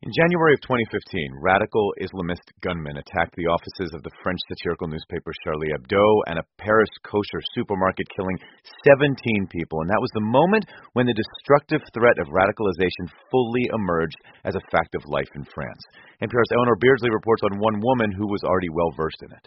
In January of 2015, radical Islamist gunmen attacked the offices of the French satirical newspaper Charlie Hebdo and a Paris kosher supermarket, killing 17 people. And that was the moment when the destructive threat of radicalization fully emerged as a fact of life in France. NPR's Eleanor Beardsley reports on one woman who was already well-versed in it.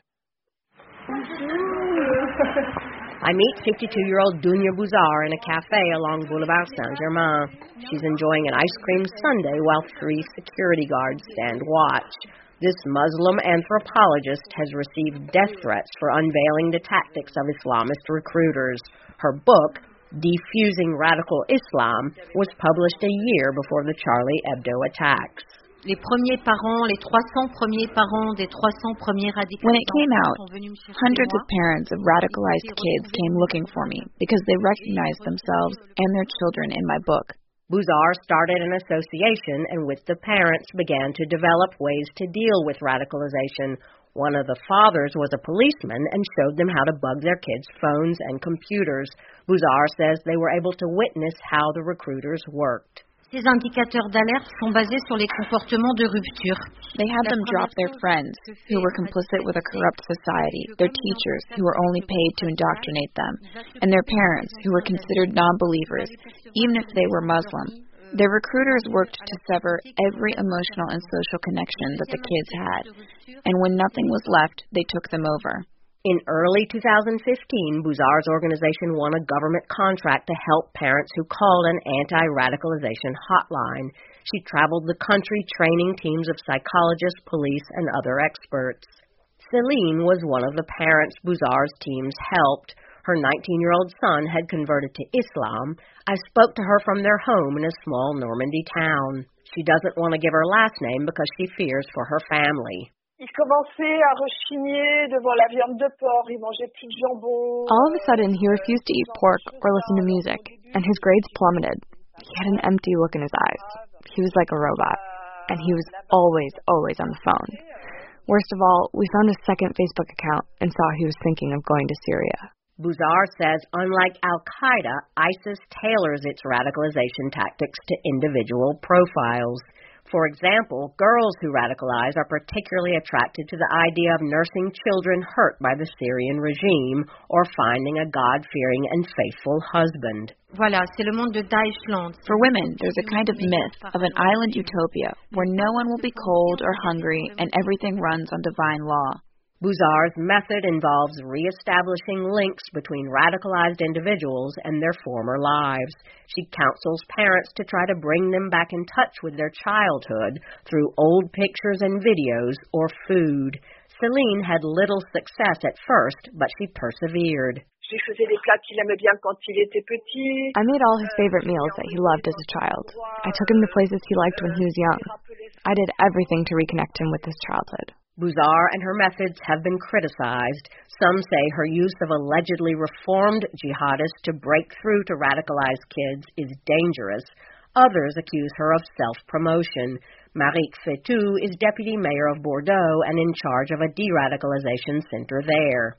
I meet 52-year-old Dunya Buzar in a cafe along Boulevard Saint-Germain. She's enjoying an ice cream sundae while 3 security guards stand watch. This Muslim anthropologist has received death threats for unveiling the tactics of Islamist recruiters. Her book, Defusing Radical Islam, was published a year before the Charlie Hebdo attacks. Les premiers parents, les 300 premiers parents des 300 premiers radicaux. When it came out, hundreds of parents of radicalized kids came looking for me because they recognized themselves and their children in my book. Buzar started an association and with the parents began to develop ways to deal with radicalization. One of the fathers was a policeman and showed them how to bug their kids' phones and computers. Buzar says they were able to witness how the recruiters worked. Ces indicateurs d'alerte sont basés sur les comportements de rupture. They had them drop their friends who were complicit with a corrupt society, their teachers who were only paid to indoctrinate them, and their parents who were considered non-believers, even if they were Muslim. Their recruiters worked to sever every emotional and social connection that the kids had, and when nothing was left, they took them over. In early 2015, Buzar's organization won a government contract to help parents who called an anti-radicalization hotline. She traveled the country training teams of psychologists, police, and other experts. Celine was one of the parents Buzar's teams helped. Her 19-year-old son had converted to Islam. I spoke to her from their home in a small Normandy town. She doesn't want to give her last name because she fears for her family. Il commençait à rechigner devant la viande de porc, il mangeait plus de jambon. All of a sudden, he refused to eat pork or listen to music, and his grades plummeted. He had an empty look in his eyes. He was like a robot, and he was always on the phone. Worst of all, we found his second Facebook account and saw he was thinking of going to Syria. Buzar says unlike Al-Qaeda, ISIS tailors its radicalization tactics to individual profiles. For example, girls who radicalize are particularly attracted to the idea of nursing children hurt by the Syrian regime or finding a God-fearing and faithful husband. Voilà, c'est le monde de Daeshland. For women, there's a kind of myth of an island utopia where no one will be cold or hungry and everything runs on divine law. Buzar's method involves reestablishing links between radicalized individuals and their former lives. She counsels parents to try to bring them back in touch with their childhood through old pictures and videos or food. Celine had little success at first, but she persevered. Je faisais des plats qu'il aimait bien quand il était petit. I made all his favorite meals that he loved as a child. I took him to places he liked when he was young. I did everything to reconnect him with his childhood. Buzar and her methods have been criticized. Some say her use of allegedly reformed jihadists to break through to radicalized kids is dangerous. Others accuse her of self-promotion. Marique Fetou is deputy mayor of Bordeaux and in charge of a de-radicalization center there.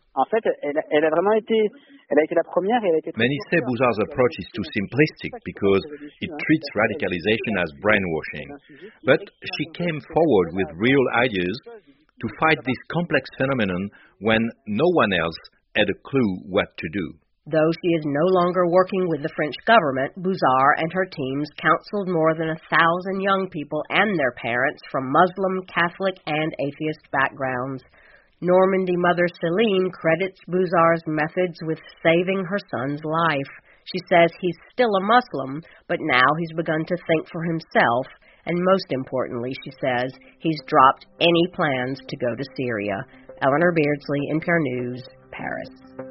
Many say Buzar's approach is too simplistic because it treats radicalization as brainwashing. But she came forward with real ideas to fight this complex phenomenon when no one else had a clue what to do. Though she is no longer working with the French government, Buzar and her teams counseled more than 1,000 young people and their parents from Muslim, Catholic, and atheist backgrounds. Normandy mother Celine credits Buzar's methods with saving her son's life. She says he's still a Muslim, but now he's begun to think for himself. And most importantly, she says, he's dropped any plans to go to Syria. Eleanor Beardsley, NPR News, Paris.